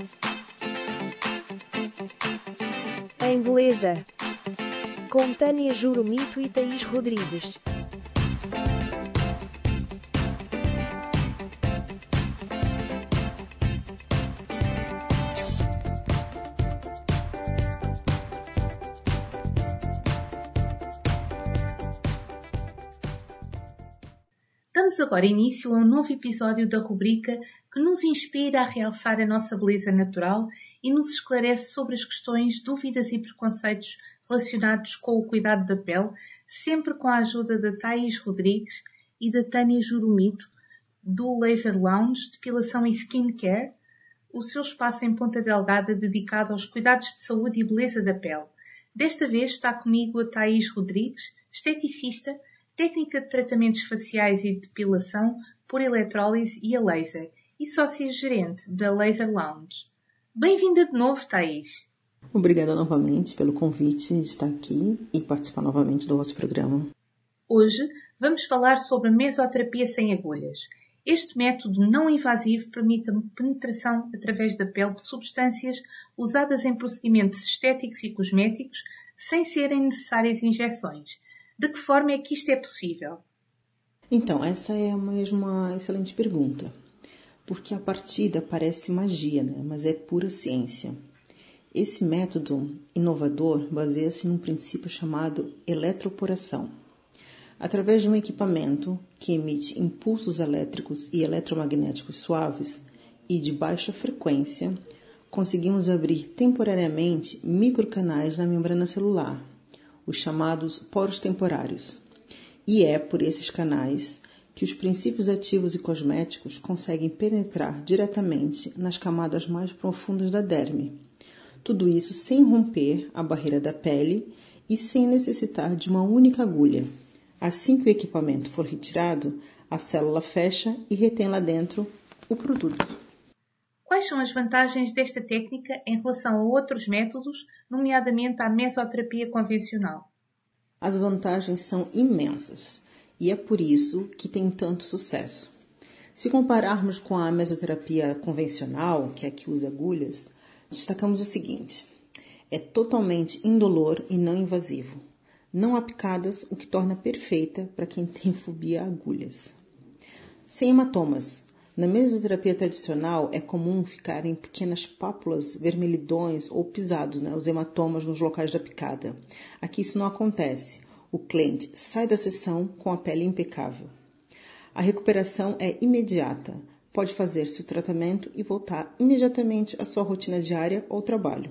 Em Beleza, com Tânia Jurumito e Thaís Rodrigues. Damos agora início a um novo episódio da rubrica que nos inspira a realçar a nossa beleza natural e nos esclarece sobre as questões, dúvidas e preconceitos relacionados com o cuidado da pele, sempre com a ajuda da Thaís Rodrigues e da Tânia Jurumito, do Laser Lounge Depilação e Skincare, o seu espaço em Ponta Delgada dedicado aos cuidados de saúde e beleza da pele. Desta vez está comigo a Thaís Rodrigues, esteticista, técnica de tratamentos faciais e depilação por eletrólise e a laser e sócia-gerente da Laser Lounge. Bem-vinda de novo, Thaís. Obrigada novamente pelo convite de estar aqui e participar novamente do vosso programa. Hoje vamos falar sobre a mesoterapia sem agulhas. Este método não invasivo permite a penetração através da pele de substâncias usadas em procedimentos estéticos e cosméticos sem serem necessárias injeções. De que forma é que isto é possível? Então, essa é mesmo uma excelente pergunta, porque a partida parece magia, né? Mas é pura ciência. Esse método inovador baseia-se num princípio chamado eletroporação. Através de um equipamento que emite impulsos elétricos e eletromagnéticos suaves e de baixa frequência, conseguimos abrir temporariamente microcanais na membrana celular, os chamados poros temporários. E é por esses canais que os princípios ativos e cosméticos conseguem penetrar diretamente nas camadas mais profundas da derme. Tudo isso sem romper a barreira da pele e sem necessitar de uma única agulha. Assim que o equipamento for retirado, a célula fecha e retém lá dentro o produto. Quais são as vantagens desta técnica em relação a outros métodos, nomeadamente à mesoterapia convencional? As vantagens são imensas e é por isso que tem tanto sucesso. Se compararmos com a mesoterapia convencional, que é a que usa agulhas, destacamos o seguinte: é totalmente indolor e não invasivo. Não há picadas, o que torna perfeita para quem tem fobia a agulhas. Sem hematomas. Na mesoterapia tradicional, é comum ficarem pequenas pápulas, vermelhidões ou pisados, os hematomas nos locais da picada. Aqui isso não acontece. O cliente sai da sessão com a pele impecável. A recuperação é imediata. Pode fazer-se o tratamento e voltar imediatamente à sua rotina diária ou trabalho.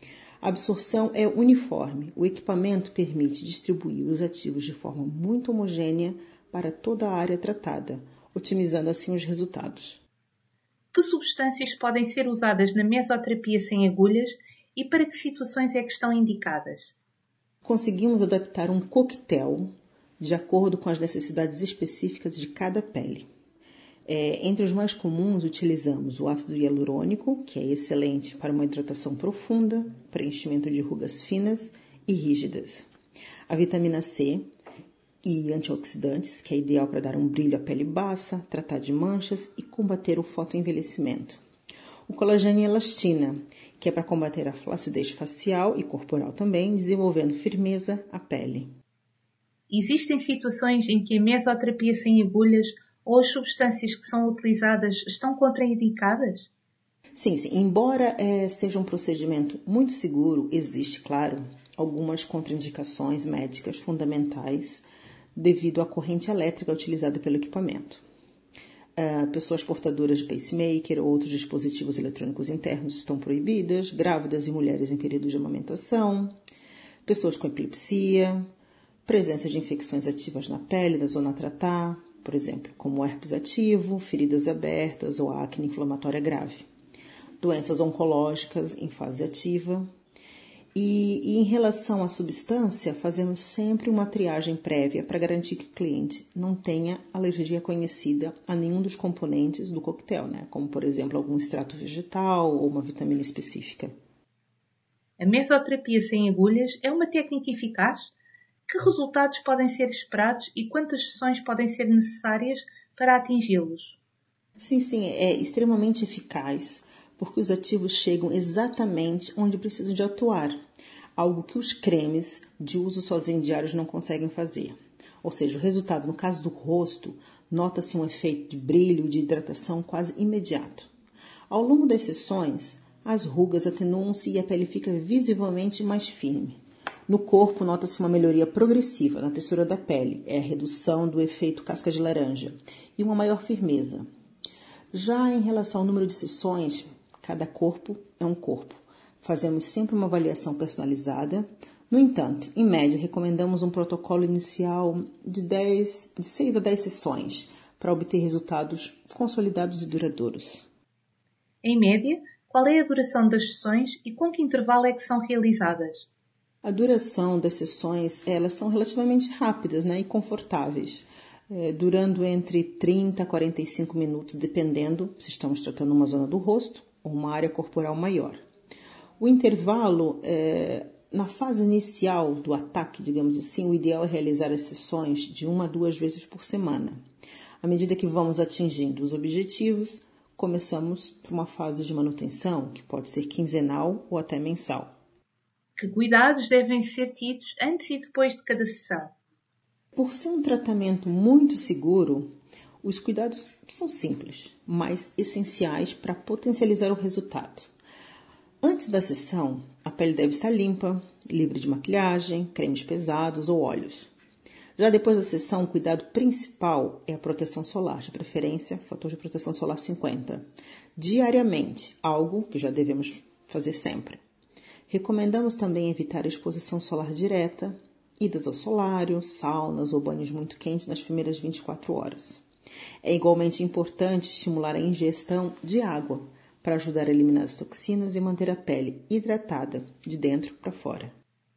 A absorção é uniforme. O equipamento permite distribuir os ativos de forma muito homogênea para toda a área tratada, otimizando assim os resultados. Que substâncias podem ser usadas na mesoterapia sem agulhas e para que situações é que estão indicadas? Conseguimos adaptar um coquetel de acordo com as necessidades específicas de cada pele. Entre os mais comuns, utilizamos o ácido hialurônico, que é excelente para uma hidratação profunda, preenchimento de rugas finas e rígidas. A vitamina C e antioxidantes, que é ideal para dar um brilho à pele baça, tratar de manchas e combater o fotoenvelhecimento. O colagênio e elastina, que é para combater a flacidez facial e corporal também, desenvolvendo firmeza à pele. Existem situações em que a mesoterapia sem agulhas ou as substâncias que são utilizadas estão contraindicadas? Sim. Embora seja um procedimento muito seguro, existe, claro, algumas contraindicações médicas fundamentais devido à corrente elétrica utilizada pelo equipamento. Pessoas portadoras de pacemaker ou outros dispositivos eletrônicos internos estão proibidas, grávidas e mulheres em período de amamentação, pessoas com epilepsia, presença de infecções ativas na pele da zona a tratar, por exemplo, como herpes ativo, feridas abertas ou acne inflamatória grave, doenças oncológicas em fase ativa. E em relação à substância, fazemos sempre uma triagem prévia para garantir que o cliente não tenha alergia conhecida a nenhum dos componentes do coquetel, como, por exemplo, algum extrato vegetal ou uma vitamina específica. A mesoterapia sem agulhas é uma técnica eficaz? Que resultados podem ser esperados e quantas sessões podem ser necessárias para atingi-los? Sim, é extremamente eficaz, porque os ativos chegam exatamente onde precisam de atuar, algo que os cremes de uso sozinho diários não conseguem fazer. Ou seja, o resultado, no caso do rosto, nota-se um efeito de brilho e de hidratação quase imediato. Ao longo das sessões, as rugas atenuam-se e a pele fica visivelmente mais firme. No corpo, nota-se uma melhoria progressiva na textura da pele, a redução do efeito casca de laranja e uma maior firmeza. Já em relação ao número de sessões, cada corpo é um corpo. Fazemos sempre uma avaliação personalizada. No entanto, em média, recomendamos um protocolo inicial de 6 a 10 sessões para obter resultados consolidados e duradouros. Em média, qual é a duração das sessões e com que intervalo é que são realizadas? A duração das sessões, elas são relativamente rápidas, e confortáveis, durando entre 30 a 45 minutos, dependendo se estamos tratando uma zona do rosto ou uma área corporal maior. O intervalo, na fase inicial do ataque, digamos assim, o ideal é realizar as sessões de 1 a 2 vezes por semana. À medida que vamos atingindo os objetivos, começamos por uma fase de manutenção, que pode ser quinzenal ou até mensal. Que cuidados devem ser tidos antes e depois de cada sessão? Por ser um tratamento muito seguro, os cuidados são simples, mas essenciais para potencializar o resultado. Antes da sessão, a pele deve estar limpa, livre de maquilhagem, cremes pesados ou óleos. Já depois da sessão, o cuidado principal é a proteção solar, de preferência, fator de proteção solar 50, diariamente, algo que já devemos fazer sempre. Recomendamos também evitar a exposição solar direta, idas ao solário, saunas ou banhos muito quentes nas primeiras 24 horas. É igualmente importante estimular a ingestão de água para ajudar a eliminar as toxinas e manter a pele hidratada de dentro para fora.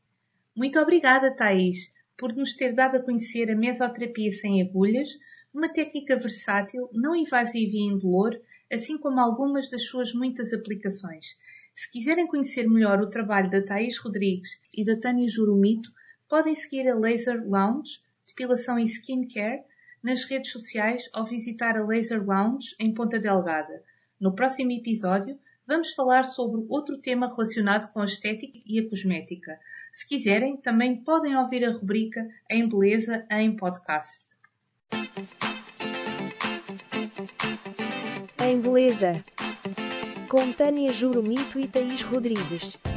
Muito obrigada, Thaís, por nos ter dado a conhecer a mesoterapia sem agulhas, uma técnica versátil, não invasiva e indolor, assim como algumas das suas muitas aplicações. Se quiserem conhecer melhor o trabalho da Thaís Rodrigues e da Tânia Jurumito, podem seguir a Laser Lounge, Depilação e Skincare, nas redes sociais ou visitar a Laser Lounge em Ponta Delgada. No próximo episódio, vamos falar sobre outro tema relacionado com a estética e a cosmética. Se quiserem, também podem ouvir a rubrica Em Beleza em podcast. Em Beleza, com Tânia Jurumito e Thaís Rodrigues.